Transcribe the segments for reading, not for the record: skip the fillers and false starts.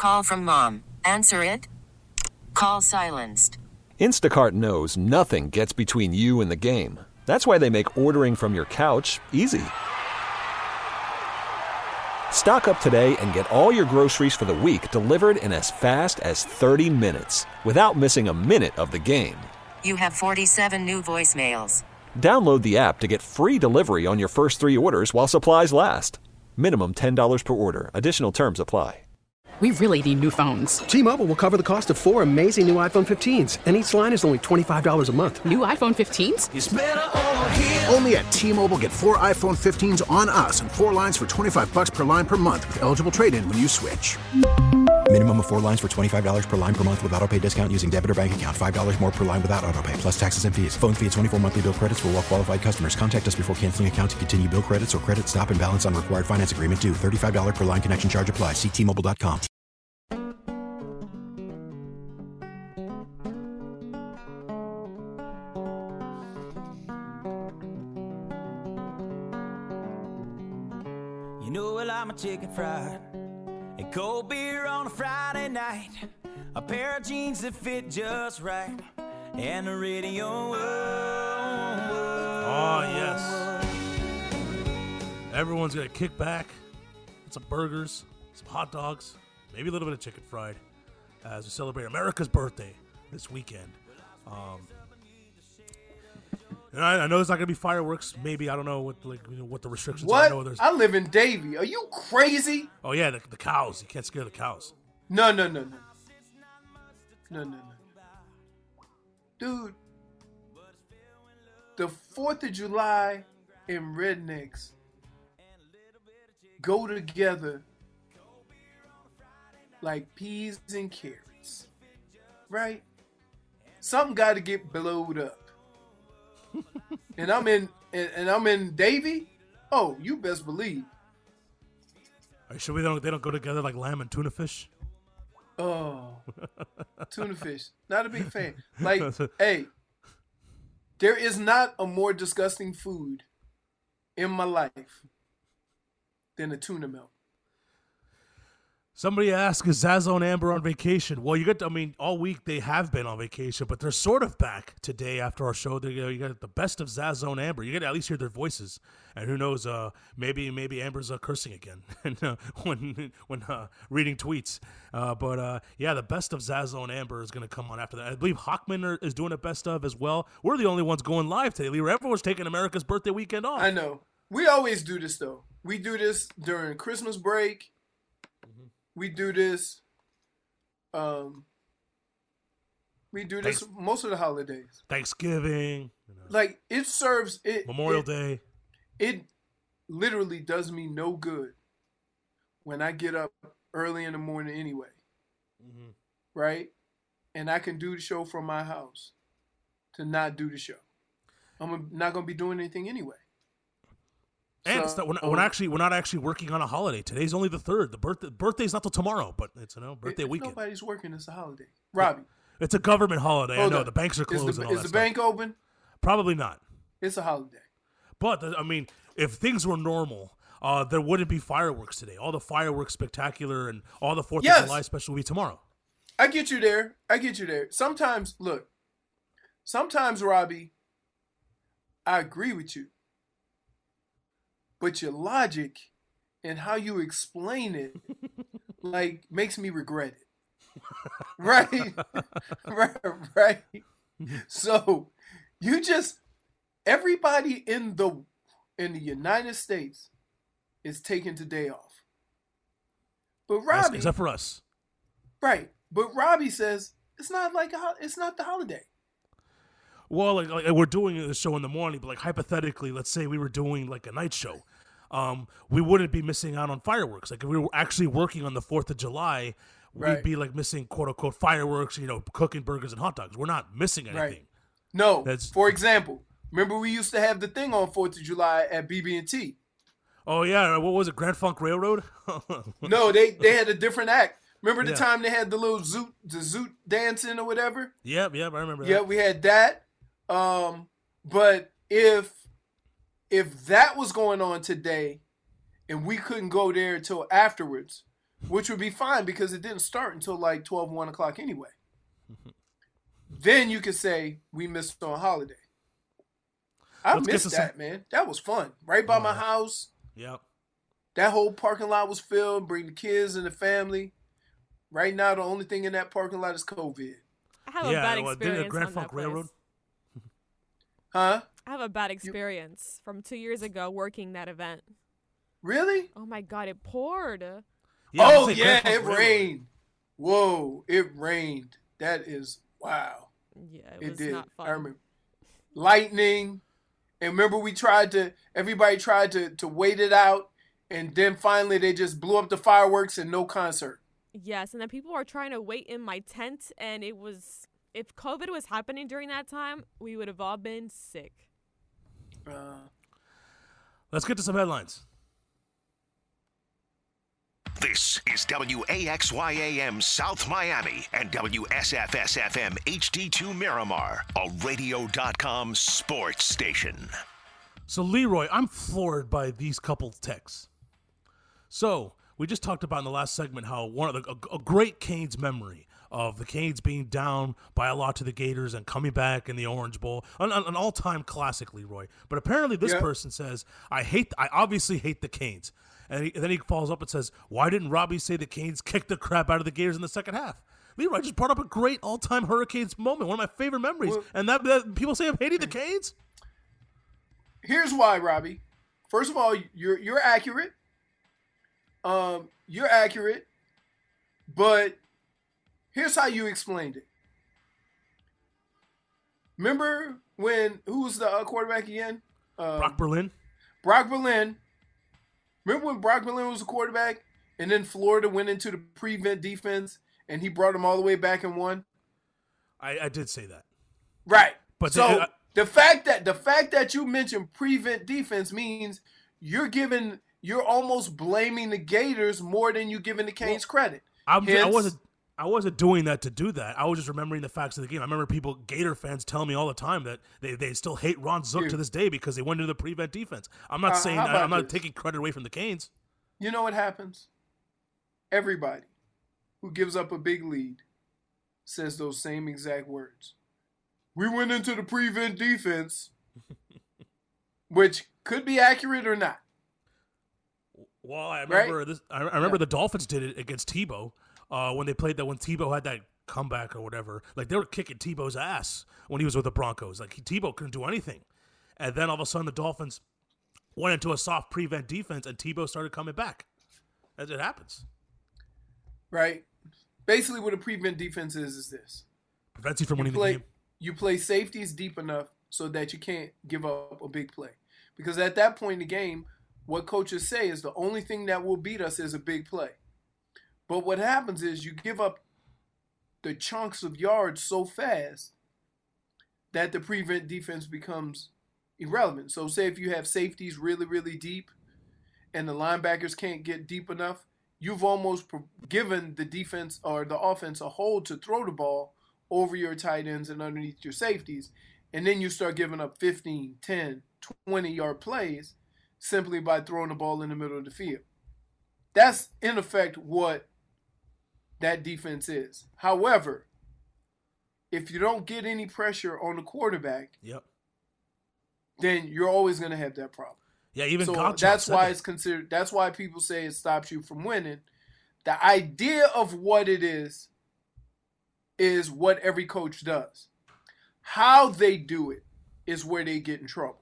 Call from mom. Answer it. Call silenced. Instacart knows nothing gets between you and the game. That's why they make ordering from your couch easy. Stock up today and get all your groceries for the week delivered in as fast as 30 minutes without missing a minute of the game. You have 47 new voicemails. Download the app to get free delivery on your first 3 orders while supplies last. Minimum $10 per order. Additional terms apply. We really need new phones. T-Mobile will cover the cost of 4 amazing new iPhone 15s, and each line is only $25 a month. New iPhone 15s? It's better over here. Only at T-Mobile, get 4 iPhone 15s on us and 4 lines for $25 per line per month with eligible trade-in when you switch. Minimum of 4 lines for $25 per line per month with autopay discount using debit or bank account. $5 more per line without autopay, plus taxes and fees. Phone fee at 24 monthly bill credits for well-qualified customers. Contact us before canceling account to continue bill credits or credit stop and balance on required finance agreement due. $35 per line connection charge applies. See T-Mobile.com. You know well I'm a chicken fried and cold beer on a Friday night, a pair of jeans that fit just right, and the radio. Oh, yes. Everyone's going to kick back, get some burgers, some hot dogs, maybe a little bit of chicken fried as we celebrate America's birthday this weekend. And I know there's not going to be fireworks. Maybe, I don't know what the restrictions are. What? I live in Davie. Are you crazy? Oh, yeah, the cows. You can't scare the cows. No. Dude, the 4th of July and rednecks go together like peas and carrots, right? Something got to get blowed up. And I'm in Davie. Oh, you best believe. Are you sure they don't go together like lamb and tuna fish? Oh, tuna fish. Not a big fan. Like, hey, there is not a more disgusting food in my life than a tuna melt. Somebody asked, is Zazo and Amber on vacation? Well, all week they have been on vacation, but they're sort of back today after our show. You got the best of Zazo and Amber. You get to at least hear their voices. And who knows, maybe Amber's cursing again when reading tweets. But the best of Zazo and Amber is going to come on after that. I believe Hawkman is doing a best of as well. We're the only ones going live today. Everyone's taking America's birthday weekend off. I know. We always do this, though. We do this during Christmas break. We do this. We do this most of the holidays. Thanksgiving. Like, it serves it. Memorial Day. It literally does me no good when I get up early in the morning anyway. Mm-hmm. Right? And I can do the show from my house to not do the show. I'm not going to be doing anything anyway. And we're not actually working on a holiday. Today's only the 3rd. The birthday's not till tomorrow, but it's birthday weekend. Nobody's working. It's a holiday. Robbie. It's a government holiday. I know. On. The banks are closed. Is the bank open? Probably not. It's a holiday. But if things were normal, there wouldn't be fireworks today. All the fireworks spectacular and all the 4th of July special will be tomorrow. I get you there. Sometimes, Robbie, I agree with you. But your logic and how you explain it, makes me regret it. Right? Right. So, everybody in the United States is taking today off. But Robbie, except for us. Right. But Robbie says it's not the holiday. Well, like we're doing a show in the morning, but hypothetically, let's say we were doing a night show. We wouldn't be missing out on fireworks. If we were actually working on the 4th of July, we'd be missing quote unquote fireworks, cooking burgers and hot dogs. We're not missing anything. Right. No. For example, remember we used to have the thing on 4th of July at BB&T. Oh yeah, what was it? Grand Funk Railroad? No, they had a different act. Remember the time they had the little zoot dancing or whatever? Yep, I remember that. Yeah, we had that. But if that was going on today and we couldn't go there until afterwards, which would be fine because it didn't start until like 12, 1 o'clock anyway. Then you could say we missed on holiday. I missed that, man. That was fun. Right by my house. Yep. That whole parking lot was filled. Bring the kids and the family. Right now, the only thing in that parking lot is COVID. I have a bad experience Grand on Funk that place. Railroad. Huh? I have a bad experience from 2 years ago working that event. Really? Oh my God, it poured. Yeah, it rained. Whoa, it rained. That is wow. Yeah, it was not fun. I remember lightning. And remember everybody tried to wait it out, and then finally they just blew up the fireworks and no concert. Yes, and then people were trying to wait in my tent, and if COVID was happening during that time, we would have all been sick. Let's get to some headlines. This is WAXYAM South Miami and WSFS-FM HD2 Miramar, a radio.com sports station. So, Leroy, I'm floored by these couple texts. So, we just talked about in the last segment how a great Canes memory of the Canes being down by a lot to the Gators and coming back in the Orange Bowl, an all-time classic, Leroy. But apparently this person says, I obviously hate the Canes. And then he follows up and says, why didn't Robbie say the Canes kicked the crap out of the Gators in the second half? Leroy just brought up a great all-time Hurricanes moment, one of my favorite memories. Well, and that people say I'm hating the Canes? Here's why, Robbie. First of all, you're accurate. You're accurate. But here's how you explained it. Remember who was the quarterback again? Brock Berlin. Brock Berlin. Remember when Brock Berlin was the quarterback and then Florida went into the prevent defense and he brought them all the way back and won? I did say that. Right. But so the fact that you mentioned prevent defense means you're almost blaming the Gators more than you giving the Canes credit. I wasn't doing that to do that. I was just remembering the facts of the game. I remember Gator fans telling me all the time that they still hate Ron Zook to this day because they went into the prevent defense. I'm not saying that. I'm not taking credit away from the Canes. You know what happens? Everybody who gives up a big lead says those same exact words. We went into the prevent defense, which could be accurate or not. Well, I remember this. I remember the Dolphins did it against Tebow. When they played when Tebow had that comeback or whatever, like they were kicking Tebow's ass when he was with the Broncos. Like Tebow couldn't do anything. And then all of a sudden the Dolphins went into a soft prevent defense and Tebow started coming back. As it happens. Right. Basically what a prevent defense is this. Prevents you from winning the game. You play safeties deep enough so that you can't give up a big play. Because at that point in the game, what coaches say is the only thing that will beat us is a big play. But what happens is you give up the chunks of yards so fast that the prevent defense becomes irrelevant. So say if you have safeties really, really deep and the linebackers can't get deep enough, you've almost given the defense or the offense a hold to throw the ball over your tight ends and underneath your safeties. And then you start giving up 15, 10, 20-yard plays simply by throwing the ball in the middle of the field. That's, in effect, what that defense is. However, if you don't get any pressure on the quarterback, then you're always going to have that problem. Yeah, even so that's why it's considered. That's why people say it stops you from winning. The idea of what it is what every coach does. How they do it is where they get in trouble.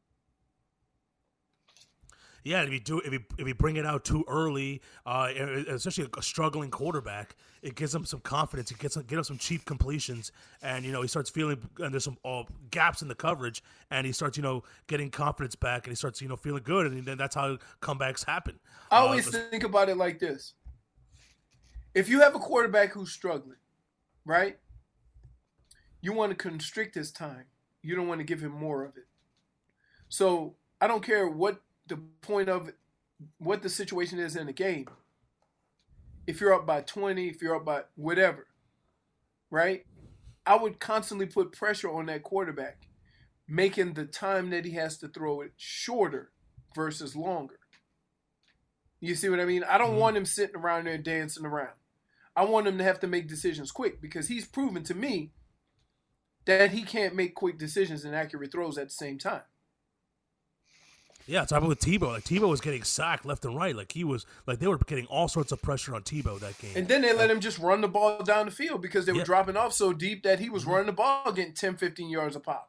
Yeah, if you bring it out too early, especially a struggling quarterback, it gives him some confidence. It gives him some cheap completions, and he starts feeling. And there's some gaps in the coverage, and he starts getting confidence back, and he starts feeling good, and then that's how comebacks happen. I always think about it like this: if you have a quarterback who's struggling, right? You want to constrict his time. You don't want to give him more of it. So I don't care what the point of it, what the situation is in the game. If you're up by 20, if you're up by whatever, right? I would constantly put pressure on that quarterback, making the time that he has to throw it shorter versus longer. You see what I mean? I don't want him sitting around there dancing around. I want him to have to make decisions quick because he's proven to me that he can't make quick decisions and accurate throws at the same time. Yeah, it's happened with Tebow. Like Tebow was getting sacked left and right. Like he was, like they were getting all sorts of pressure on Tebow that game. And then they let him just run the ball down the field because they were dropping off so deep that he was running the ball, getting 10, 15 yards a pop.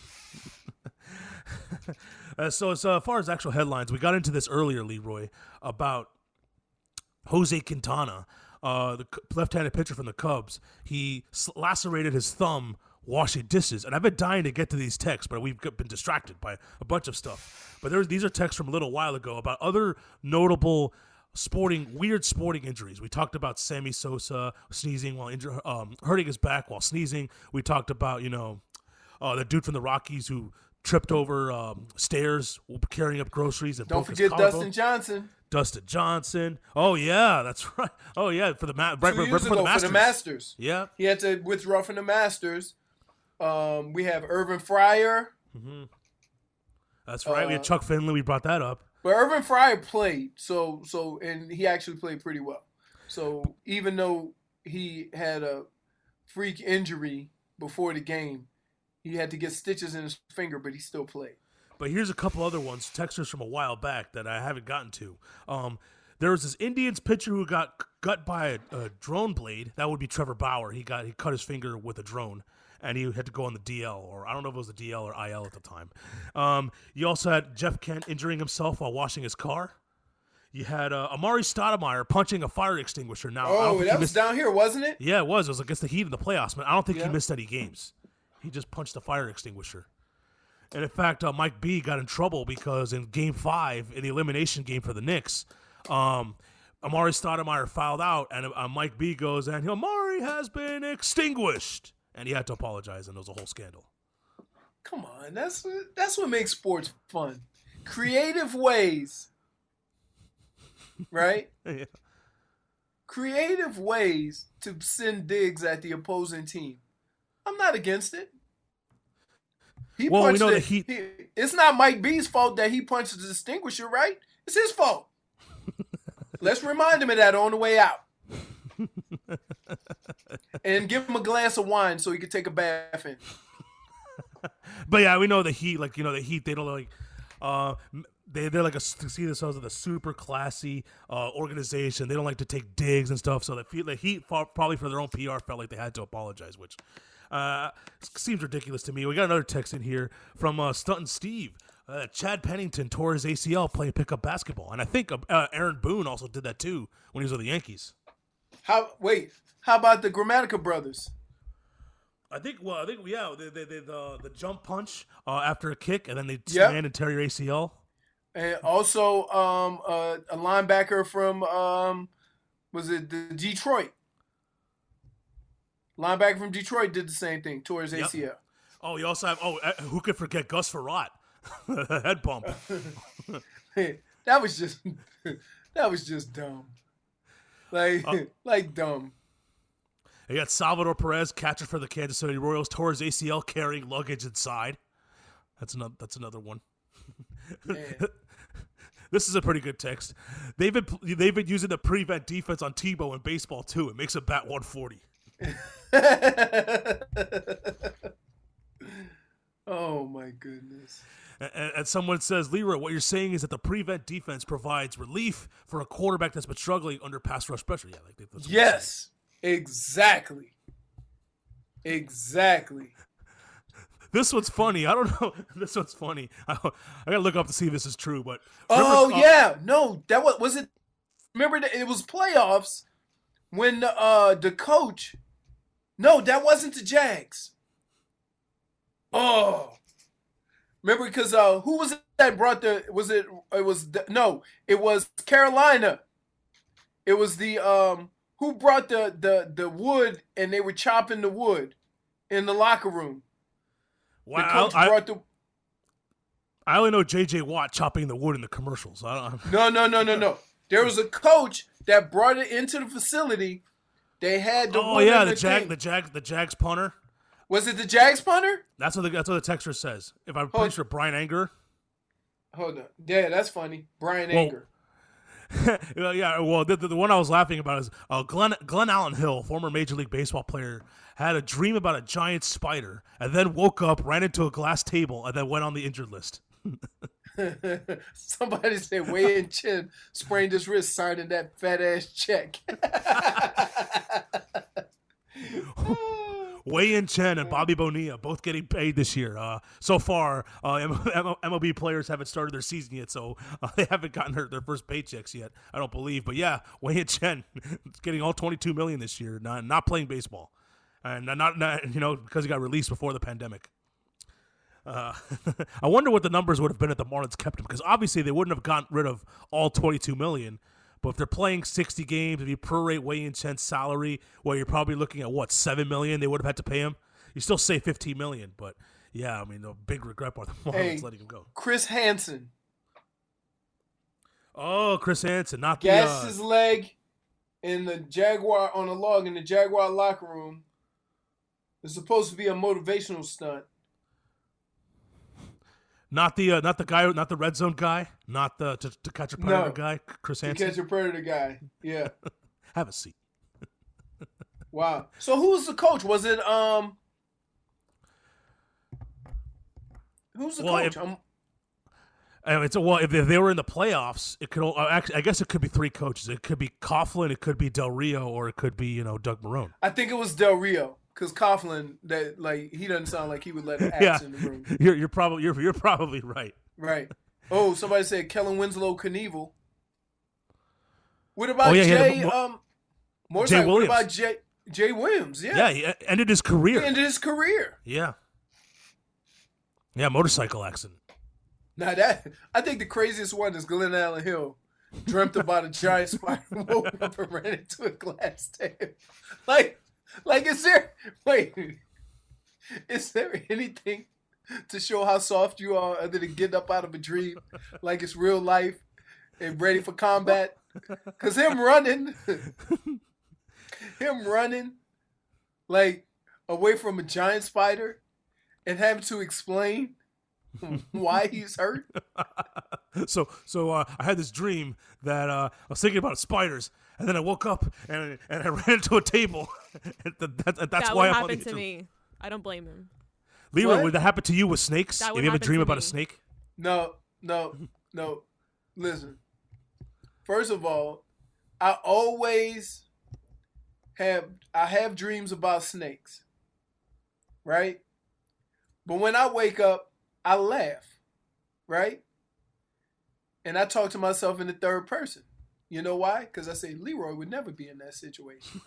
So as far as actual headlines, we got into this earlier, Leroy, about Jose Quintana, the left-handed pitcher from the Cubs. He lacerated his thumb washing dishes, and I've been dying to get to these texts, but we've been distracted by a bunch of stuff. But these are texts from a little while ago about other notable weird sporting injuries. We talked about Sammy Sosa sneezing while hurting his back while sneezing. We talked about the dude from the Rockies who tripped over stairs carrying up groceries. And don't forget Dustin Johnson. Dustin Johnson. Oh yeah, that's right. Oh yeah, for the the Masters. Yeah, he had to withdraw from the Masters. We have Irvin Fryer. Mm-hmm. That's right. We had Chuck Finley. We brought that up. But Irvin Fryer played, and he actually played pretty well. So even though he had a freak injury before the game, he had to get stitches in his finger, but he still played. But here's a couple other ones, texters from a while back that I haven't gotten to. There was this Indians pitcher who got gut by a drone blade. That would be Trevor Bauer. He cut his finger with a drone, and he had to go on the DL, or I don't know if it was the DL or IL at the time. You also had Jeff Kent injuring himself while washing his car. You had Amari Stoudemire punching a fire extinguisher. Now, that was down here, wasn't it? Yeah, it was. It was against the Heat in the playoffs, but I don't think he missed any games. He just punched a fire extinguisher. And in fact, Mike B got in trouble because in Game 5, in the elimination game for the Knicks, Amari Stoudemire fouled out, and Mike B goes, and Amari has been extinguished. And he had to apologize, and there was a whole scandal. Come on, that's what makes sports fun. Creative ways, right? Yeah. Creative ways to send digs at the opposing team. I'm not against it. We know the Heat. It's not Mike B's fault that he punched the extinguisher, right? It's his fault. Let's remind him of that on the way out. And give him a glass of wine so he can take a bath in. But yeah, we know the Heat. Like, the Heat, they don't like. They're like see themselves as a super classy organization. They don't like to take digs and stuff. So the Heat probably for their own PR felt like they had to apologize, which seems ridiculous to me. We got another text in here from Stunton Steve. Chad Pennington tore his ACL playing pickup basketball, and I think Aaron Boone also did that too when he was with the Yankees. How about the Gramatica brothers? I think the jump punch after a kick, and then they stand and tear your ACL. And also a linebacker from was it the Detroit? Linebacker from Detroit did the same thing, tore his ACL. Oh, you also have who could forget Gus Frerotte? Head bump. That was just dumb. Like dumb. You got Salvador Perez, catcher for the Kansas City Royals, tore his ACL carrying luggage inside. That's another one. This is a pretty good text. They've been using the prevent defense on Tebow in baseball too. It makes him bat 140. Oh my goodness. And someone says, Leroy, what you're saying is that the prevent defense provides relief for a quarterback that's been struggling under pass rush pressure. Yeah, that's yes, exactly. This one's funny. I don't know. This one's funny. I gotta look up to see if this is true. But that was it. Remember that it was playoffs when the coach. No, that wasn't the Jags. Oh. Remember, because who was it that brought it was Carolina. It was the who brought the wood, and they were chopping the wood in the locker room. Wow, the coach brought the. I only know J.J. Watt chopping the wood in the commercials. No. There was a coach that brought it into the facility. They had the wood. Oh yeah, the Jags punter. Was it the Jags punter? That's what the texter says. If I'm pretty sure Brian Anger. Hold on. Yeah, that's funny. Brian Anger. Yeah, well, the one I was laughing about is Glenn Allen Hill, former Major League Baseball player, had a dream about a giant spider and then woke up, ran into a glass table, and then went on the injured list. Somebody said Wei and Chen sprained his wrist signing that fat ass check. Wei and Chen and Bobby Bonilla both getting paid this year. So far, MLB players haven't started their season yet, so they haven't gotten their first paychecks yet, I don't believe. But yeah, Wei and Chen getting all $22 million this year, not playing baseball, and not because he got released before the pandemic. I wonder what the numbers would have been if the Marlins kept him, because obviously they wouldn't have gotten rid of all $22 million. But if they're playing 60 games, if you prorate Wei and Chen's salary, well, you're probably looking at what, $7 million they would have had to pay him. You still say $15 million, but yeah, I mean, the big regret by the Marlins letting him go. Chris Hansen. Oh, Chris Hansen, not the gassed his leg in the Jaguar on a log in the Jaguar locker room. It's supposed to be a motivational stunt. Not the guy, not the red zone guy, not the to catch a predator guy, Chris Hansen. To catch a predator guy, yeah. Have a seat. Wow. So who's the coach? Was it Who's the coach? If they were in the playoffs, it could actually. I guess it could be three coaches. It could be Coughlin, it could be Del Rio, or it could be Doug Marrone. I think it was Del Rio. Because Coughlin, he doesn't sound like he would let an axe in the room. You're probably right. Right. Oh, somebody said Kellen Winslow Knievel. What about Jay? Jay Williams. What about Jay Williams? Yeah. Yeah, he ended his career. Yeah. Yeah, motorcycle accident. Now I think the craziest one is Glenn Allen Hill. Dreamt about a giant spider, woke up and ran into a glass table. Is there anything to show how soft you are other than getting up out of a dream like it's real life and ready for combat? Because him running like away from a giant spider and having to explain why he's hurt. So I had this dream that I was thinking about spiders, and then I woke up and I ran into a table. That's why I'm on the to me. I don't blame him. Leroy, would that happen to you with snakes? If you have a dream about a snake? No. Listen. First of all, I have dreams about snakes. Right? But when I wake up, I laugh. Right? And I talk to myself in the third person. You know why? Because I say Leroy would never be in that situation.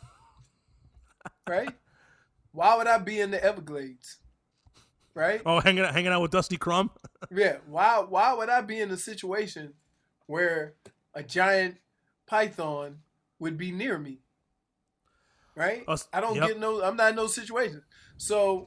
Right? Why would I be in the Everglades? Right? Oh, hanging out with Dusty Crumb? Yeah. Why would I be in a situation where a giant python would be near me? Right? I'm not in those situations. So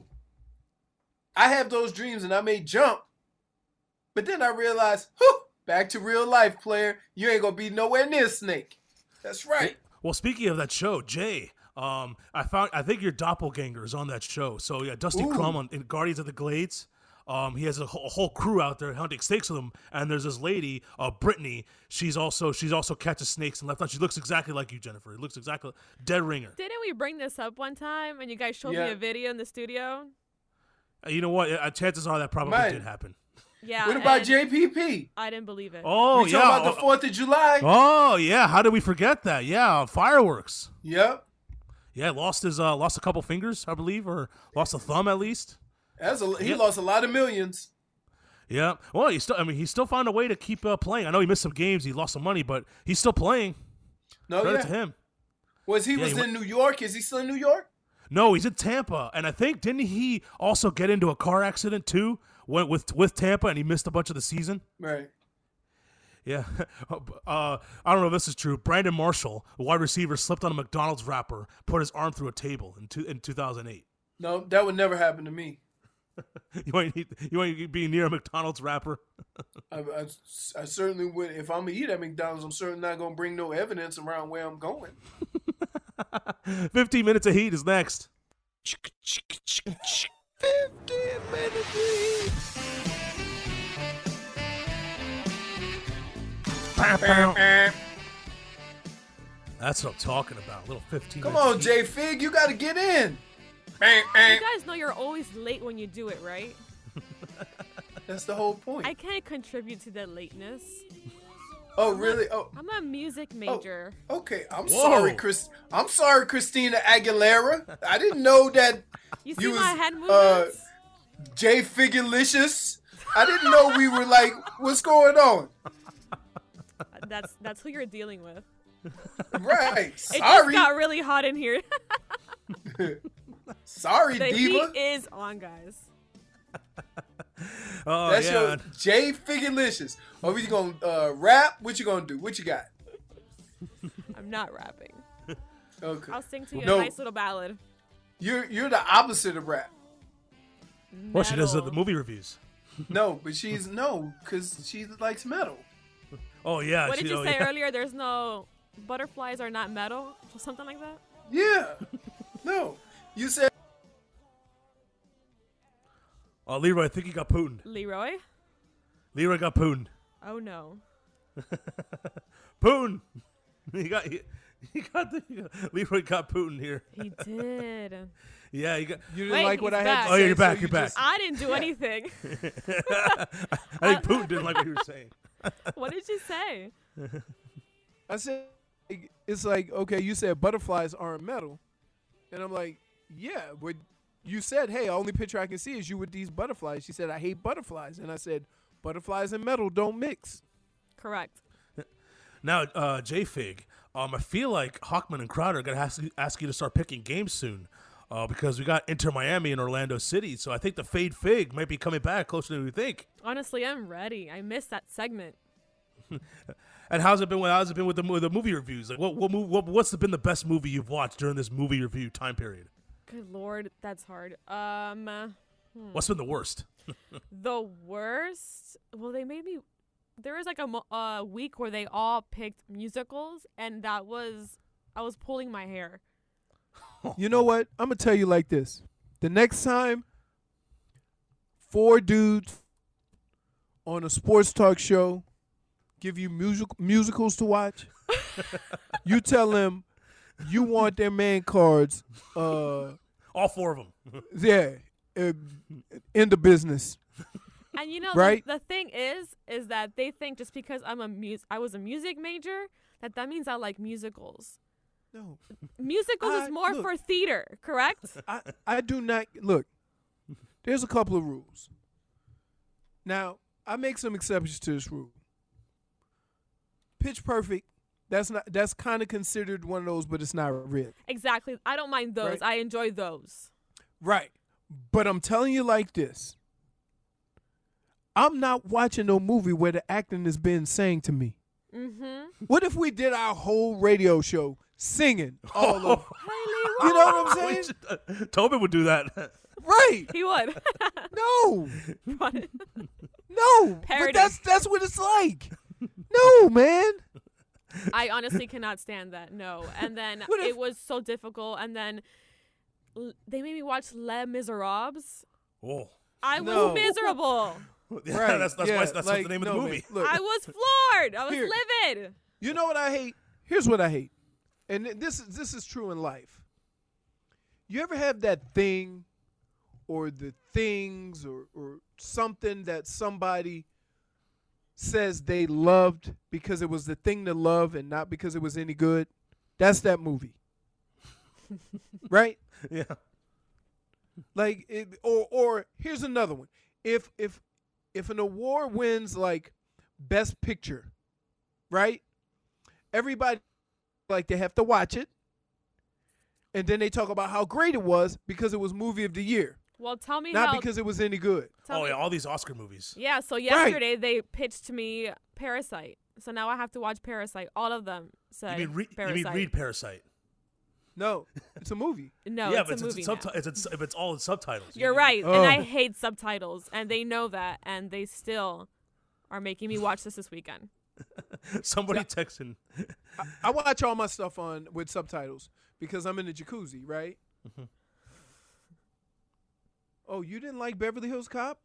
I have those dreams and I may jump, but then I realize, back to real life, player. You ain't gonna be nowhere near Snake. That's right. Well, speaking of that show, Jay, I think your doppelganger is on that show. So yeah, Dusty Crumb in Guardians of the Glades. He has a whole crew out there hunting snakes with him, and there's this lady, Brittany. She's also catches snakes and left on. She looks exactly like you, Jennifer. It looks exactly dead ringer. Didn't we bring this up one time and you guys showed me a video in the studio? You know what? Chances are that probably did happen. Yeah. What about JPP? I didn't believe it. Oh, we talking about the 4th of July? Oh, yeah. How did we forget that? Yeah, fireworks. Yep. Yeah, lost a couple fingers, I believe, or lost a thumb at least. He lost a lot of millions. Yeah. Well, he still found a way to keep playing. I know he missed some games, he lost some money, but he's still playing. Credit to him. Was he in New York? Is he still in New York? No, he's in Tampa, and I think didn't he also get into a car accident too? Went with Tampa, and he missed a bunch of the season. Right. Yeah. I don't know if this is true. Brandon Marshall, a wide receiver, slipped on a McDonald's wrapper, put his arm through a table in 2008. No, that would never happen to me. You want to be near a McDonald's wrapper? I certainly would. If I'm going to eat at McDonald's, I'm certainly not going to bring no evidence around where I'm going. 15 minutes of heat is next. 15 minutes of heat. That's what I'm talking about. A little 15. Come on, J Fig, you got to get in. You guys know you're always late when you do it, right? That's the whole point. I can't contribute to that lateness. Oh, really? Oh, I'm a music major. okay. I'm Whoa. sorry, I'm sorry, Christina Aguilera. I didn't know that You see you my was head movements? J Figulicious. I didn't know we were like, what's going on? That's who you're dealing with. Right. It Sorry. just got really hot in here. Sorry, the Diva. heat is on, guys. Oh, That's yeah. your J Figulicious. Are we going to rap? What you going to do? What you got? I'm not rapping. Okay. I'll sing to you No. a nice little ballad. You're the opposite of rap. Well, she does the Metal. movie reviews. No, but because she likes metal. Oh, yeah. What did you say yeah. earlier? There's no butterflies are not metal, or something like that. Yeah. No. You said. Oh, Leroy, I think he got Putin. Leroy? Leroy got Putin. Oh no. Putin. Leroy got Putin here. He did. Yeah, you got. You didn't Wait, like what he's I had back. to Oh, say. yeah, you're back. so You're you back. just- I didn't do anything. I think Putin didn't like what you were saying. What did you say? I said, it's like, okay, you said butterflies aren't metal. And I'm like, yeah, but you said, hey, the only picture I can see is you with these butterflies. She said, I hate butterflies. And I said, butterflies and metal don't mix. Correct. Now, J-Fig, I feel like Hawkman and Crowder are going to ask you to start picking games soon because we got Inter Miami and Orlando City. So I think the Fade Fig might be coming back closer than we think. Honestly, I'm ready. I missed that segment. And how's it been with the movie reviews? Like, what's been the best movie you've watched during this movie review time period? Good Lord, that's hard. What's been the worst? The worst? Well, they made me. There was like a week where they all picked musicals, and I was pulling my hair. You know what? I'm going to tell you like this. The next time 4 dudes on a sports talk show give you musicals to watch, you tell them you want their man cards. All 4 of them. Yeah. In the business. And you know, right? the thing is that they think just because I was a music major, that means I like musicals. No. Musicals is more for theater, correct? I do not. Look, there's a couple of rules. Now, I make some exceptions to this rule. Pitch Perfect, that's kind of considered one of those, but it's not really. Exactly. I don't mind those. Right. I enjoy those. Right. But I'm telling you like this. I'm not watching no movie where the acting is being sang to me. Mm-hmm. What if we did our whole radio show singing all of You know what I'm saying? Tobin would do that. Right. He would. No. What? No. Parody. But that's what it's like. No, man. I honestly cannot stand that. No. And then it was so difficult. And then they made me watch Les Miserables. Oh. I was miserable. Yeah, Right. that's Yeah, why that's like, the name of the no, movie. man, look. I was floored. I was Here. livid. You know what I hate? Here's what I hate. And this is true in life. You ever have that thing or the things or something that somebody says they loved because it was the thing to love and not because it was any good? That's that movie. Right? Yeah. Like or here's another one. If an award wins like Best Picture, right? Everybody like they have to watch it. And then they talk about how great it was because it was movie of the year. Well, tell me Not how. because it was any good. Oh, yeah, all these Oscar movies. Yeah, so yesterday they pitched to me Parasite. So now I have to watch Parasite. All of them said You mean Parasite. read Parasite? No, it's a movie. No, yeah, it's but a movie now. if it's all in subtitles. You're right, Oh. and I hate subtitles, and they know that, and they still are making me watch this weekend. Somebody texting. I watch all my stuff with subtitles because I'm in the jacuzzi, right? Mm-hmm. Oh, you didn't like Beverly Hills Cop?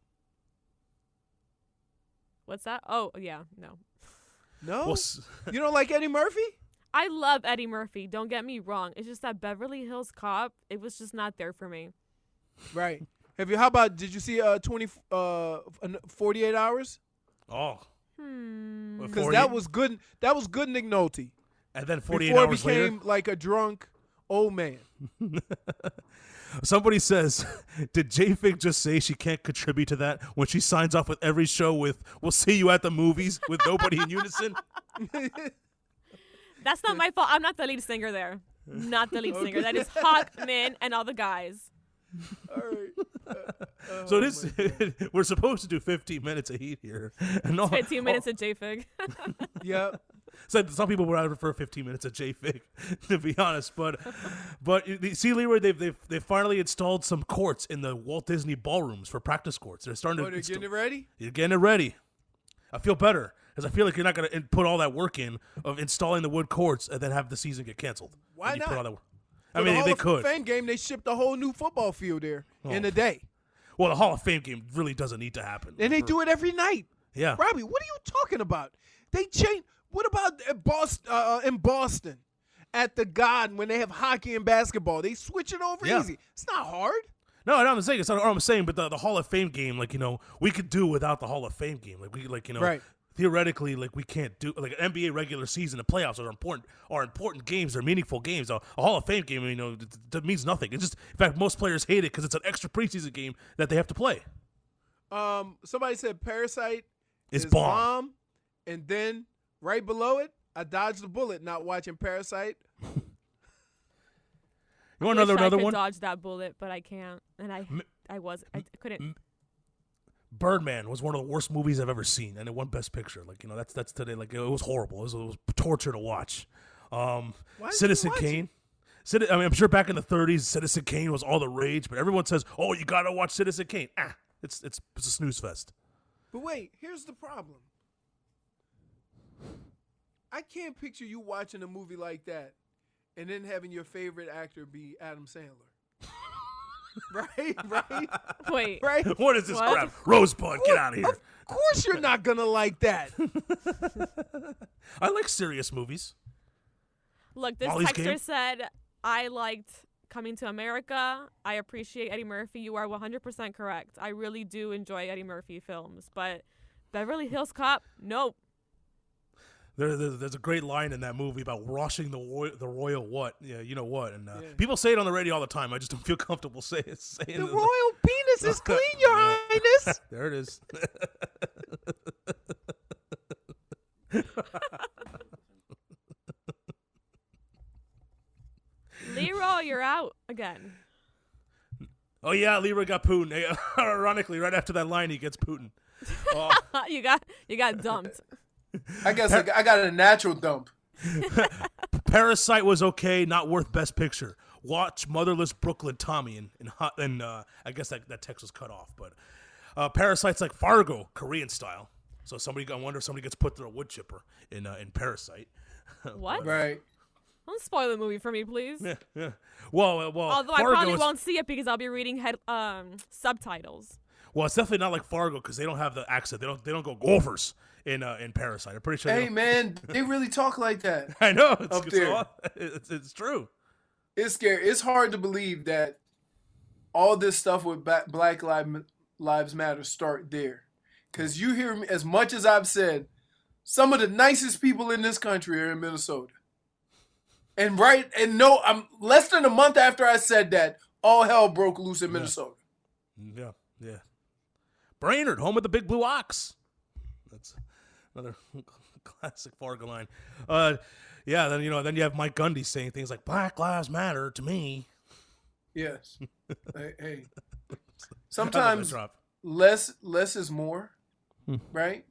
What's that? Oh, yeah, no. No? Well, You don't like Eddie Murphy? I love Eddie Murphy. Don't get me wrong. It's just that Beverly Hills Cop, it was just not there for me. Right. How about, did you see 48 Hours? Oh. Because that was good. That was good Nick Nolte. And then 48 before hours he became later, like a drunk old man. Somebody says, did J-Fig just say she can't contribute to that when she signs off with every show with, we'll see you at the movies with nobody in unison? That's not my fault. I'm not the lead singer there. Not the lead singer. That is Hawkman and all the guys. All right. So we're supposed to do 15 minutes of heat here. And 15 minutes of J-Fig. Yep. So some people would prefer 15 minutes of J-Fig, to be honest. But see, Leroy, they've finally installed some courts in the Walt Disney ballrooms for practice courts. They're starting to getting it ready? You're getting it ready. I feel better because I feel like you're not going to put all that work in of installing the wood courts and then have the season get canceled. Why not? I mean, they could. The Hall of Fame game, they shipped a whole new football field there in a day. Well, the Hall of Fame game really doesn't need to happen. And they do it every night. Yeah. Robbie, what are you talking about? They change. What about in Boston at the Garden when they have hockey and basketball? They switch it over easy. It's not hard. No, I'm saying it's not what I'm saying, but the Hall of Fame game, we could do without the Hall of Fame game. Right. Theoretically, we can't do an NBA regular season and playoffs are important games. They're meaningful games. A Hall of Fame game, that means nothing. It's just, in fact, most players hate it because it's an extra preseason game that they have to play. Somebody said Parasite is bomb, and then right below it, I dodged the bullet not watching Parasite. You want another I could one? Dodge that bullet, but I can't, and I couldn't. Birdman was one of the worst movies I've ever seen, and it won Best Picture. That's today. It was horrible. It was torture to watch. Citizen Kane. I'm sure back in the 30s, Citizen Kane was all the rage, but everyone says, "Oh, you gotta watch Citizen Kane." It's a snooze fest. But wait, here's the problem. I can't picture you watching a movie like that and then having your favorite actor be Adam Sandler. Right? Wait. Right? What is this crap? Rosebud, get out of here. Of course you're not going to like that. I like serious movies. Look, this Molly's texter Game? said, I liked Coming to America. I appreciate Eddie Murphy. You are 100% correct. I really do enjoy Eddie Murphy films. But Beverly Hills Cop, nope. There's a great line in that movie about washing the royal what? Yeah, you know what? And people say it on the radio all the time. I just don't feel comfortable saying the royal penis is clean, Your Highness. There it is. Leroy, you're out again. Oh yeah, Leroy got Putin. Ironically, right after that line, he gets Putin. Oh. You got dumped. I guess I got a natural dump. Parasite was okay, not worth Best Picture. Watch Motherless Brooklyn Tommy and I guess that text was cut off, but Parasite's like Fargo, Korean style. So I wonder if somebody gets put through a wood chipper in Parasite. What? Right. Don't spoil the movie for me, please. Yeah. Well. Although Fargo I probably won't see it because I'll be reading subtitles. Well, it's definitely not like Fargo because they don't have the accent. They don't go golfers in Parasite. I'm pretty sure. Hey man, they really talk like that. I know. It's true. It's scary. It's hard to believe that all this stuff with Black Lives Matter start there. Because you hear me, as much as I've said, some of the nicest people in this country are in Minnesota. And I'm less than a month after I said that, all hell broke loose in Minnesota. Yeah. Brainerd, home of the Big Blue Ox. That's another classic Fargo line. Then you have Mike Gundy saying things like Black Lives Matter to me. Yes. hey. Sometimes less is more, right?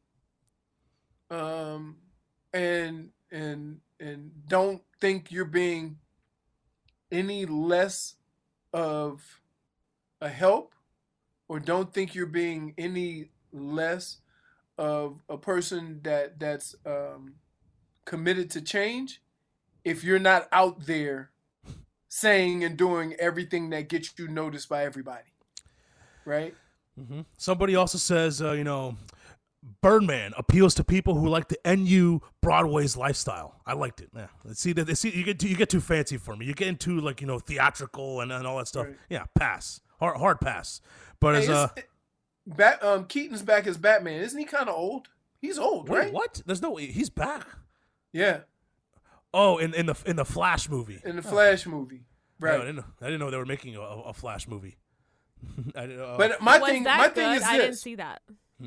And don't think you're being any less of a help, or don't think you're being any less of a person that's committed to change if you're not out there saying and doing everything that gets you noticed by everybody, right? Mm-hmm. Somebody also says, Birdman appeals to people who like the NU Broadway's lifestyle. I liked it. Yeah. See you get too fancy for me. You get into like theatrical and all that stuff. Right. Yeah, pass. Hard pass. But Keaton's back as Batman. Isn't he kind of old? He's old, right? What? There's no. He's back. Yeah. Oh, in the Flash movie. In the Flash movie, right? No, I didn't know they were making a Flash movie. But my thing is this. I didn't see that.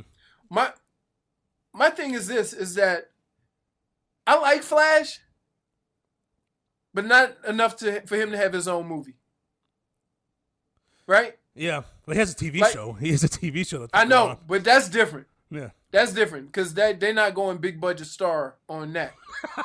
My thing is this: is that I like Flash, but not enough for him to have his own movie. Right? Yeah, but he has a TV show. He has a TV show. I know, but that's different. Yeah, that's different because they're not going big budget star on that,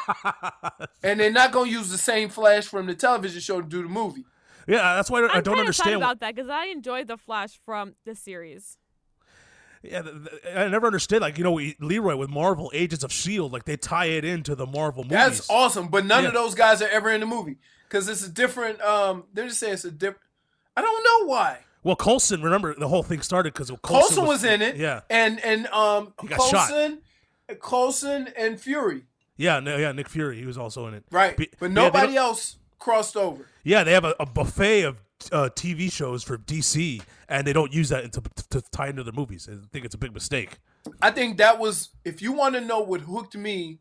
and they're not going to use the same Flash from the television show to do the movie. Yeah, that's why I don't understand about that because I enjoyed the Flash from the series. Yeah, I never understood. Like Leroy with Marvel Agents of S.H.I.E.L.D., like they tie it into the Marvel movies. That's awesome, but none of those guys are ever in the movie because it's a different. They're just saying it's a different. I don't know why. Well, Coulson, remember the whole thing started because Coulson was in it. Yeah, and he got shot. Coulson and Fury. Yeah, Nick Fury, he was also in it. Right, but nobody else crossed over. Yeah, they have a buffet of TV shows for DC, and they don't use that to tie into their movies. I think it's a big mistake. I think that was, if you want to know what hooked me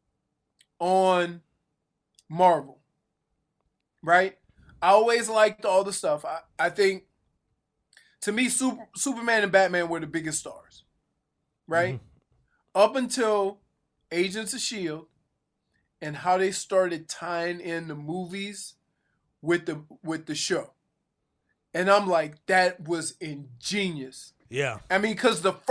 on Marvel, right? I always liked all the stuff. I think, to me, Superman and Batman were the biggest stars, right? Mm-hmm. Up until Agents of S.H.I.E.L.D. and how they started tying in the movies with the show. And I'm like, that was ingenious. Yeah. I mean, because the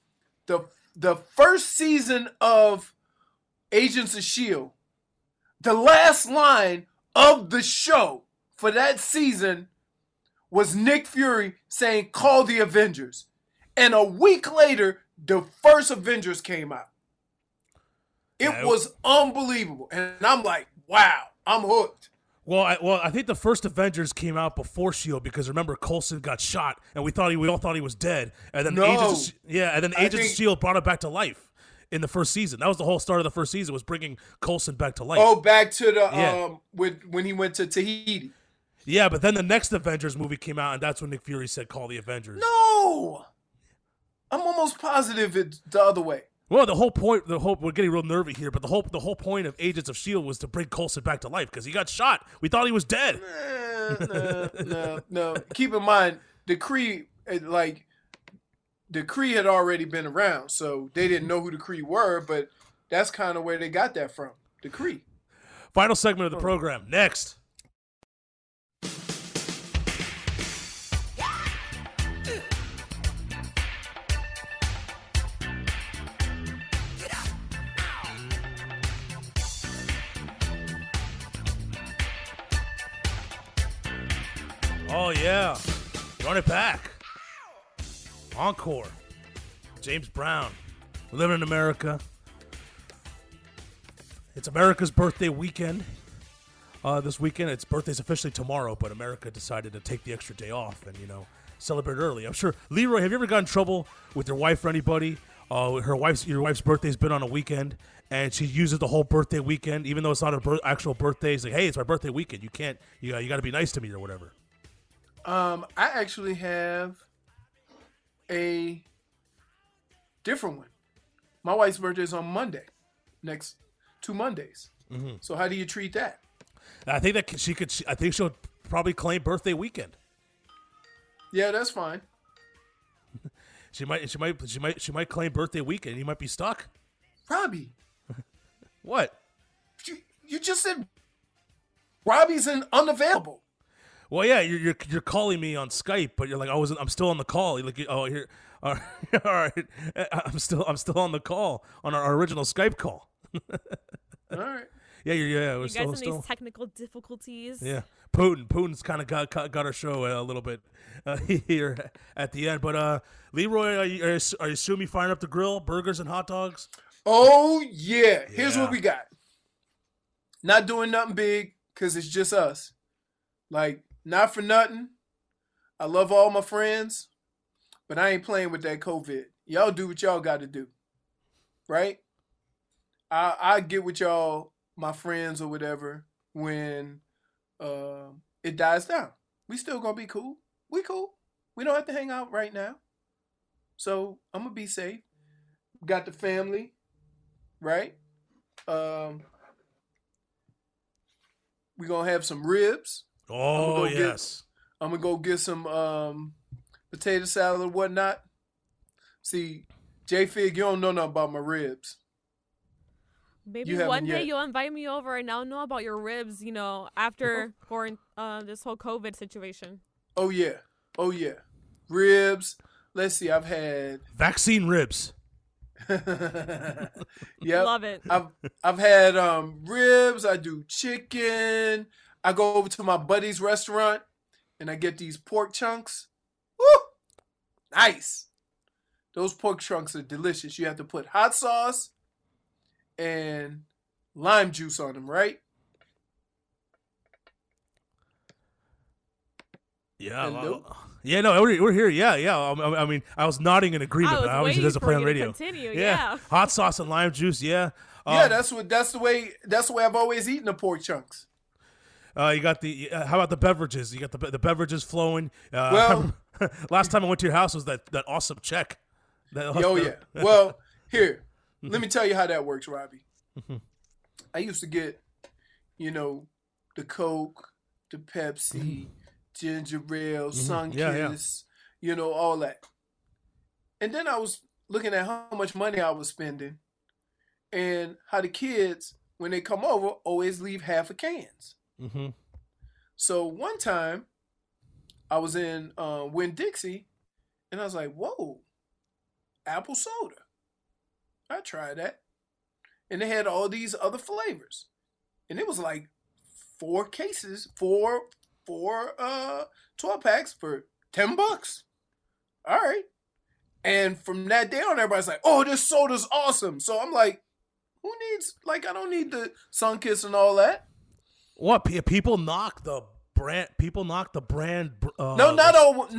first season of Agents of S.H.I.E.L.D., the last line of the show for that season was Nick Fury saying, "Call the Avengers." And a week later, the first Avengers came out. It was unbelievable. And I'm like, wow, I'm hooked. Well, I think the first Avengers came out before S.H.I.E.L.D. because remember Coulson got shot and we all thought he was dead, and then Agents of S.H.I.E.L.D. brought it back to life in the first season. That was the whole start of the first season, was bringing Coulson back to life. Oh, back to the when he went to Tahiti. Yeah, but then the next Avengers movie came out, and that's when Nick Fury said, "Call the Avengers." No, I'm almost positive it's the other way. Well, we're getting real nervy here, but the whole point of Agents of S.H.I.E.L.D. was to bring Coulson back to life because he got shot. We thought he was dead. No. Keep in mind, the Kree had already been around, so they didn't know who the Kree were, but that's kind of where they got that from, the Kree. Final segment of the program, next. Oh, yeah. Run it back. Encore. James Brown. We're living in America. It's America's birthday weekend. This weekend, its birthday's officially tomorrow, but America decided to take the extra day off and, celebrate early. I'm sure, Leroy, have you ever gotten in trouble with your wife or anybody? Your wife's birthday's been on a weekend, and she uses the whole birthday weekend, even though it's not an actual birthday. It's like, hey, it's my birthday weekend. You can't, you got to be nice to me or whatever. I actually have a different one. My wife's birthday is on Monday, next 2 Mondays. Mm-hmm. So how do you treat that? I think that I think she'll probably claim birthday weekend. Yeah, that's fine. She might claim birthday weekend. You might be stuck. Robbie. What? You just said Robbie's unavailable. Well, yeah, you're calling me on Skype, but you're like, I'm still on the call. You're like, oh, here, all right, I'm still on the call on our original Skype call. All right. Yeah, you guys in these technical difficulties. Yeah, Putin's kind of got our show a little bit here at the end. But Leroy, are you assuming you firing up the grill, burgers and hot dogs? Oh yeah. Here's what we got. Not doing nothing big because it's just us. Like, not for nothing. I love all my friends, but I ain't playing with that COVID. Y'all do what y'all got to do. right? I get with y'all, my friends or whatever, when it dies down. We still gonna be cool. We cool. We don't have to hang out right now. So I'm gonna be safe. Got the family, right? We gonna have some ribs. Oh, yes. I'm gonna go get some potato salad or whatnot. See, J-Fig, you don't know nothing about my ribs. Maybe one day you'll invite me over and I'll know about your ribs, after this whole COVID situation. Oh, yeah. Oh, yeah. Ribs. Let's see. I've had... Vaccine ribs. Yep. Love it. I've had ribs. I do chicken. I go over to my buddy's restaurant and I get these pork chunks. Woo! Nice. Those pork chunks are delicious. You have to put hot sauce and lime juice on them, right? Yeah. No, we're here. Yeah. I mean, I was nodding in agreement. I was Obviously, there's a play on the radio. Continue, yeah. Hot sauce and lime juice. Yeah. Yeah, that's the way I've always eaten the pork chunks. You got the how about the beverages? You got the beverages flowing. Well, last time I went to your house was that awesome check. Yeah. Well, here, let me tell you how that works, Robbie. I used to get, the Coke, the Pepsi, ginger ale, Sunkiss, all that. And then I was looking at how much money I was spending and how the kids, when they come over, always leave half of cans. Mm-hmm. So one time I was in Winn-Dixie and I was like, whoa, apple soda. I tried that. And they had all these other flavors. And it was like 4 cases, 4 12 packs for $10. All right. And from that day on, everybody's like, oh, this soda's awesome. So I'm like, who needs, I don't need the Sunkiss and all that. What? People knock the brand. People knock the brand. No, not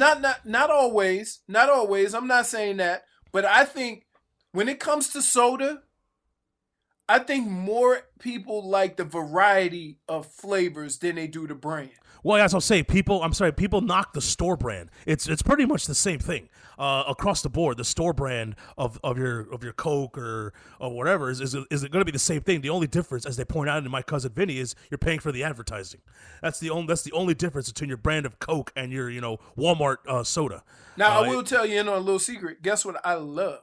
always. Not always. I'm not saying that. But I think when it comes to soda, I think more people like the variety of flavors than they do the brand. Well, as I'll say, people knock the store brand. It's pretty much the same thing across the board. The store brand of your Coke or whatever is it going to be the same thing? The only difference, as they point out in My Cousin Vinny, is you're paying for the advertising. That's the only difference between your brand of Coke and your Walmart soda. Now I will tell you a little secret. Guess what I love?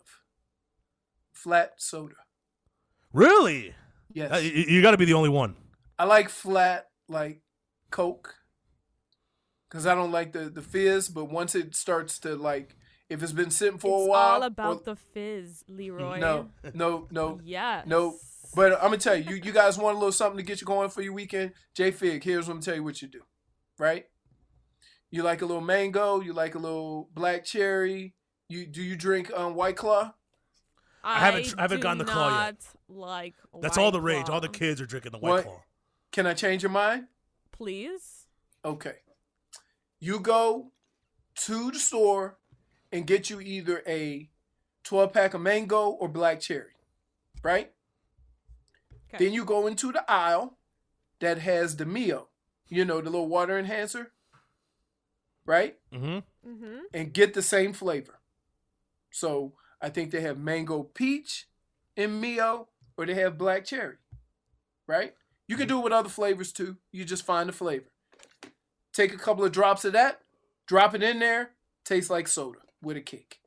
Flat soda. Really? Yes. You got to be the only one. I like flat, like Coke. Because I don't like the fizz, but once it starts to if it's been sitting for a while. It's all about the fizz, Leroy. No. Yes. No. But I'm going to tell you, you guys want a little something to get you going for your weekend? J-Fig, here's what I'm going to tell you what you do. Right? You like a little mango, you like a little black cherry. Do you drink White Claw? I haven't gotten the Claw yet. That's all the rage. Claw. All the kids are drinking the White Claw. Can I change your mind? Please? Okay. You go to the store and get you either a 12-pack of mango or black cherry, right? Okay. Then you go into the aisle that has the Mio, the little water enhancer, right? Mm-hmm. Mm-hmm. And get the same flavor. So I think they have mango peach in Mio or they have black cherry, right? You can do it with other flavors too. You just find the flavor. Take a couple of drops of that, drop it in there, tastes like soda with a kick.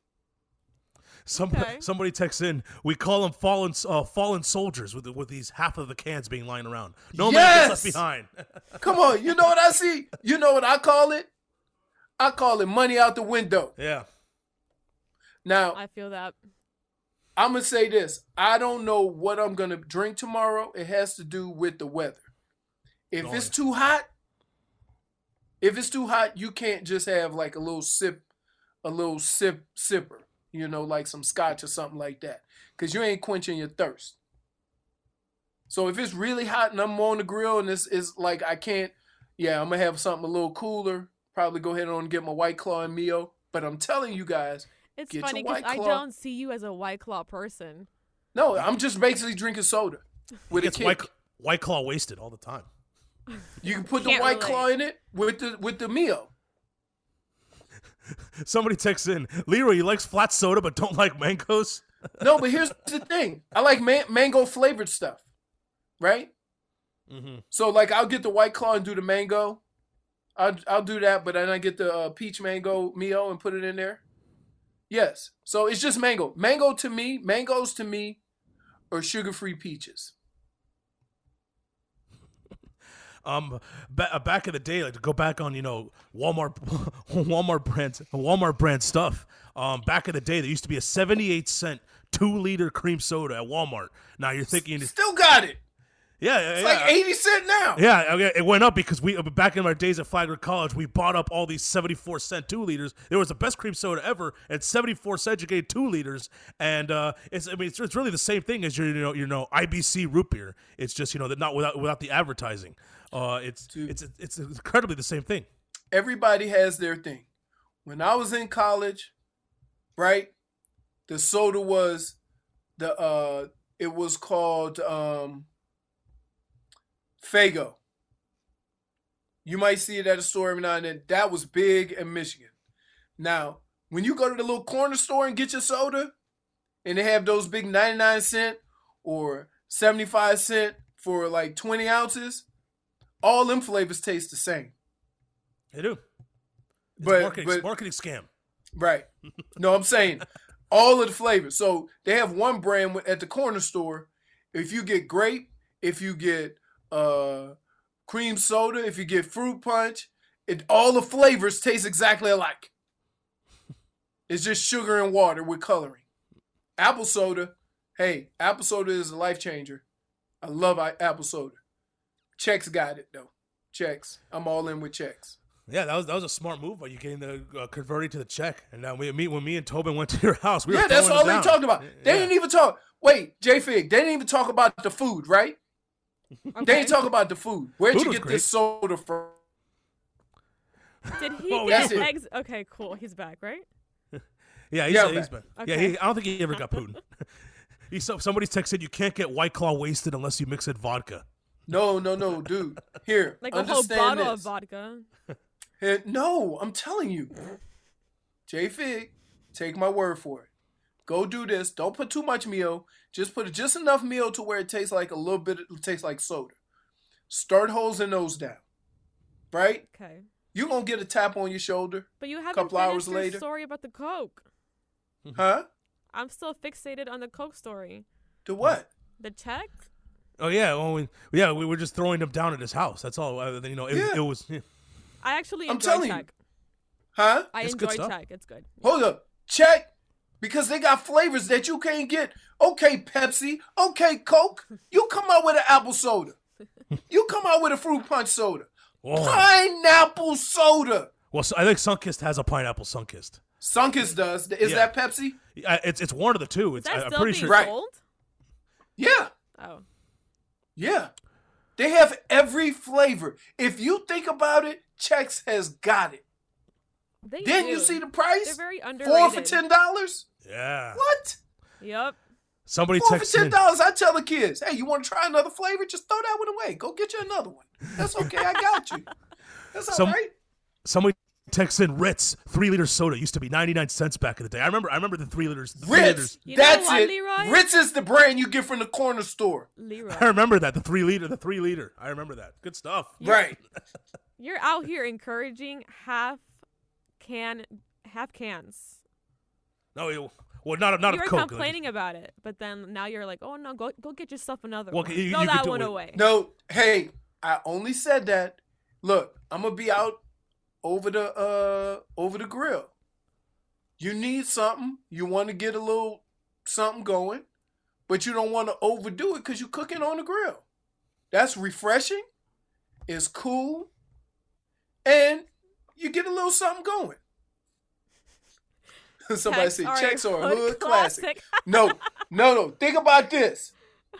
Somebody texts in. We call them fallen soldiers with these half of the cans being lying around. No man gets left behind. Come on, you know what I see? You know what I call it? I call it money out the window. Yeah. Now I feel that. I'm gonna say this. I don't know what I'm gonna drink tomorrow. It has to do with the weather. If it's too hot, you can't just have like a little sipper, like some scotch or something like that, because you ain't quenching your thirst. So if it's really hot and I'm on the grill and it's like I can't, I'm gonna have something a little cooler. Probably go ahead and get my White Claw and Mio. But I'm telling you guys, it's get funny because I don't see you as a White Claw person. No, I'm just basically drinking soda with a It's kick. White Claw wasted all the time. You can put the Can't White relate. Claw in it with the Mio. Somebody texts in, Leroy, he likes flat soda but don't like mangoes. No, but here's the thing. I like mango flavored stuff, right? Mm-hmm. So like I'll get the White Claw and do the mango. I'll do that, but then I get the peach mango Mio and put it in there. Yes. So it's just mango. Mangoes to me are sugar-free peaches. Back in the day, like to go back on, Walmart brand stuff. Back in the day, there used to be a 78-cent 2-liter cream soda at Walmart. Now you're thinking, Still got it. yeah, It's like 80 cents now. Yeah, okay, it went up because we back in our days at Flagler College, we bought up all these 74-cent 2 liters. It was the best cream soda ever. At 74 cents, you get 2 liters, and it's really the same thing as your IBC root beer. It's just not without the advertising. It's incredibly the same thing. Everybody has their thing. When I was in college, right, the soda was it was called Faygo. You might see it at a store every now and then. That was big in Michigan. Now, when you go to the little corner store and get your soda, and they have those big 99-cent or 75-cent for like 20 ounces, all them flavors taste the same. They do. It's But marketing scam. Right. No, I'm saying all of the flavors. So they have one brand at the corner store. If you get grape, if you get cream soda, if you get fruit punch, all the flavors taste exactly alike. It's just sugar and water with coloring. Apple soda, hey, apple soda is a life changer. I love apple soda. Chex got it though. Chex. I'm all in with Chex. Yeah, that was a smart move. But you getting the converting to the check, and now when me and Tobin went to your house, we were that's throwing all it they down. talked about. They didn't even talk. Wait, J-Fig, they didn't even talk about the food, right? Okay. They didn't talk about the food. Where'd Food you was get great. this soda from? Did he Oh, get that's it. eggs? Okay, cool. He's back, right? Yeah, Yeah, he's been. okay. Yeah, I don't think he ever got Putin. Somebody texted you can't get White Claw wasted unless you mix it vodka. No, dude. Here, Like a whole understand bottle this. of vodka. No, I'm telling you. J-Fig, take my word for it. Go do this. Don't put too much Mio. Just put just enough Mio to where it tastes like a little bit, it tastes like soda. Start hosing those down. Right? Okay. You're going to get a tap on your shoulder. But you haven't Couple finished hours your later. story about the Coke. Huh? I'm still fixated on the Coke story. The what? The check? Oh yeah, we were just throwing them down at his house. That's all. It was. Yeah. I actually I'm enjoy telling you. check. Huh? I It's good enjoy stuff. check. It's good. Hold up. Check. Because they got flavors that you can't get. Okay, Pepsi. Okay, Coke. You come out with an apple soda. You come out with a fruit punch soda. Oh. Pineapple soda. Well, I think Sunkist has a pineapple Sunkist. Sunkist does. Is Yeah. that Pepsi? It's one of the two. Is It's, that I'm still pretty being sure. Right. sold? Yeah. Oh. Yeah. They have every flavor. If you think about it, Chex has got it. They Didn't do. you see the price? They're very 4 underrated. for $10? Yeah. What? Yep. Somebody 4 for texted in. $10. I tell the kids, hey, you want to try another flavor? Just throw that one away. Go get you another one. That's okay. I got you. That's all right. Somebody texted in Ritz 3-liter soda used to be 99 cents back in the day. I remember the 3 liters. The 3 Ritz. liters. You know That's what, it. Leroy? Ritz is the brand you get from the corner store. Leroy. I remember that the 3 liter. I remember that. Good stuff. Right. You're out here encouraging half cans. No, well, not You of were Coke. complaining about it, but then now you're like, oh no, go get yourself another Well, one. you Throw could that do one it. away. No, hey, I only said that. Look, I'm gonna be out over the grill. You need something. You want to get a little something going, but you don't want to overdo it because you're cooking on the grill. That's refreshing. It's cool, and you get a little something going. Somebody say Chex are a hood classic. No. Think about this.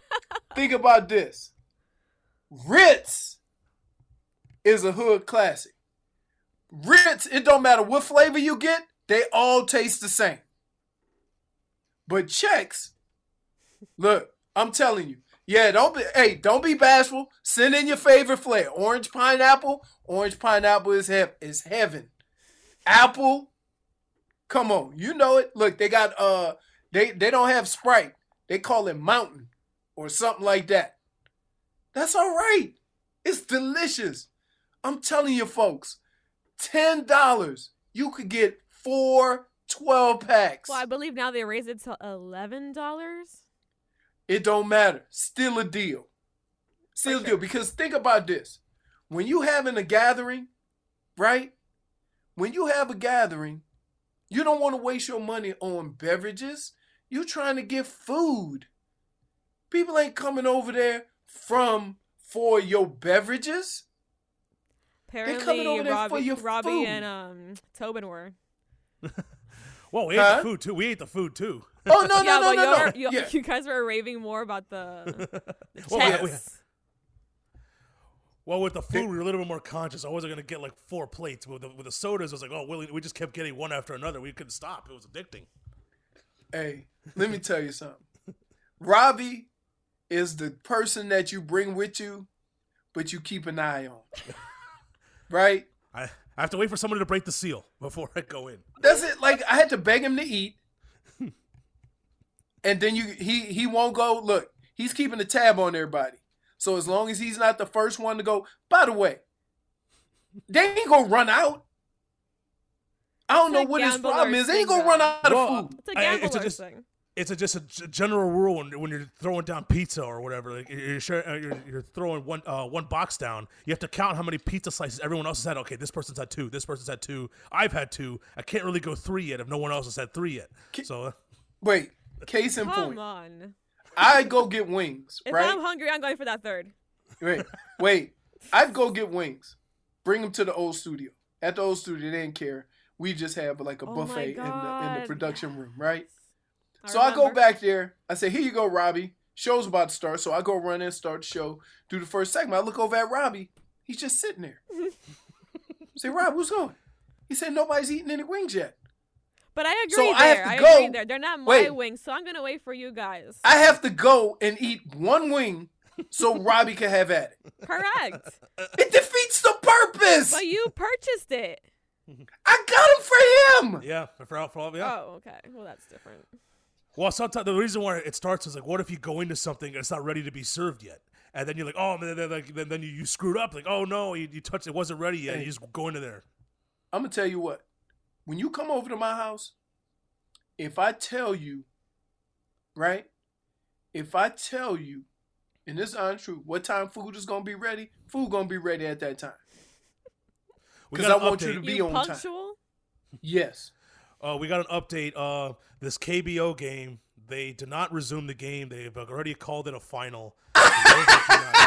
Ritz is a hood classic. Ritz, it don't matter what flavor you get, they all taste the same. But Chex, Look, I'm telling you. Yeah, don't be bashful. Send in your favorite flavor. Orange pineapple. Orange pineapple is heaven. Apple. Come on. You know it. Look, they got they don't have Sprite. They call it Mountain or something like that. That's all right. It's delicious. I'm telling you folks, $10. You could get 4 12-packs. Well, I believe now they raised it to $11. It don't matter. Still a deal. Still a deal. Because think about this. When you having a gathering, right? When you have a gathering, you don't want to waste your money on beverages. You trying to get food. People ain't coming over there for your beverages. Apparently, They're coming over there for your Robbie food. and Tobin were. Well, we ate the food too. We ate the food too. Oh no! You guys were raving more about the Well, checks. Well, with the food, we were a little bit more conscious. I wasn't going to get like 4 plates. With the sodas, I was like, oh, we just kept getting one after another. We couldn't stop. It was addicting. Hey, let me tell you something. Robbie is the person that you bring with you, but you keep an eye on. Right? I have to wait for somebody to break the seal before I go in. That's it. Like, I had to beg him to eat. And then he won't go. Look, he's keeping a tab on everybody. So as long as he's not the first one to go, by the way, they ain't gonna run out. I don't know what his problem is. They ain't gonna run out of food. It's a gambler's thing. It's just a general rule when you're throwing down pizza or whatever. Like you're throwing one box down. You have to count how many pizza slices everyone else has had. Okay, this person's had 2. This person's had 2. I've had 2. I can't really go 3 yet if no one else has had 3 yet. So wait, case in point. Come on. I go get wings, If right? I'm hungry, I'm going for that 3rd. Wait. I'd go get wings. Bring them to the old studio. At the old studio, they didn't care. We just have like a buffet in the production room, right? So I go back there. I say, here you go, Robbie. Show's about to start. So I go run in, start the show, do the first segment. I look over at Robbie. He's just sitting there. I say, Rob, what's going? He said, nobody's eating any wings yet. But I agree So there. I have to go. Agree there. They're not my wings, so I'm going to wait for you guys. I have to go and eat one wing so Robbie can have at it. Correct. It defeats the purpose. But you purchased it. I got them for him. Yeah, for all. Yeah. Oh, okay. Well, that's different. Well, sometimes the reason why it starts is like, what if you go into something and it's not ready to be served yet, and then you're like, oh, then you screwed up. Like, oh no, you touched it, wasn't ready yet. And you just go into there. I'm gonna tell you what. When you come over to my house, if I tell you, right? If I tell you, and this is untrue, what time food is gonna be ready? Food gonna be ready at that time. Because I want you to be on punctual? Time. Yes. We got an update. This KBO game, they did not resume the game. They've already called it a final. That's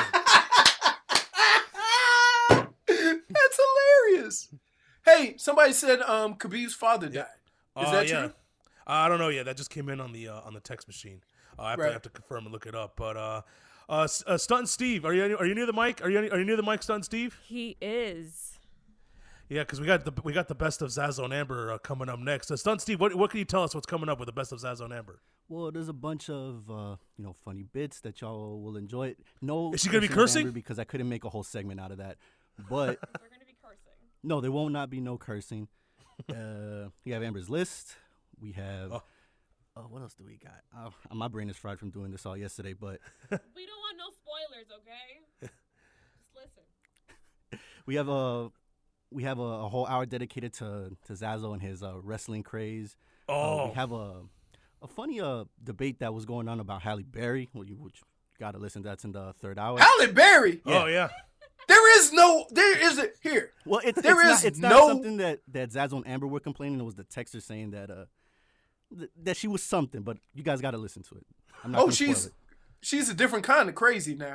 hilarious. Hey, somebody said Khabib's father died. Is that true? I don't know yet. That just came in on the text machine. I have to confirm and look it up. But Stunt Steve, are you near the mic? Are you near the mic, Stunt Steve? He is. Yeah, because we got the best of Zazo and Amber coming up next. Stunt Steve, what can you tell us what's coming up with the best of Zazo and Amber? Well, there's a bunch of funny bits that y'all will enjoy. No, is she gonna be cursing? Amber, because I couldn't make a whole segment out of that. But we're gonna be cursing. No, there will not be no cursing. We have Amber's list. We have. What else do we got? My brain is fried from doing this all yesterday, but we don't want no spoilers, okay? Just listen. We have a whole hour dedicated to Zazo and his wrestling craze. We have a funny debate that was going on about Halle Berry, which you got to listen to. That's in the 3rd hour. Halle Berry? Yeah. Oh, yeah. There isn't here. Well, it's not something that Zazo and Amber were complaining. It was the texter saying that she was something, but you guys got to listen to it. I'm not she's a different kind of crazy now.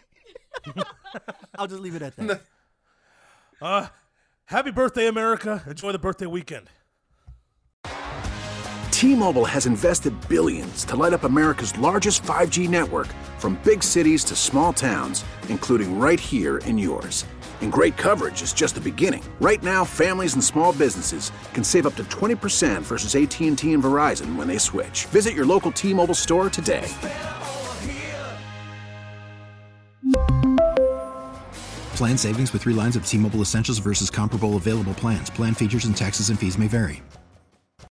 I'll just leave it at that. Happy birthday, America. Enjoy the birthday weekend. T-Mobile has invested billions to light up America's largest 5G network, from big cities to small towns, including right here in yours. And great coverage is just the beginning. Right now, families and small businesses can save up to 20% versus AT&T and Verizon when they switch. Visit your local T-Mobile store today. Plan savings with 3 lines of T-Mobile Essentials versus comparable available plans. Plan features and taxes and fees may vary.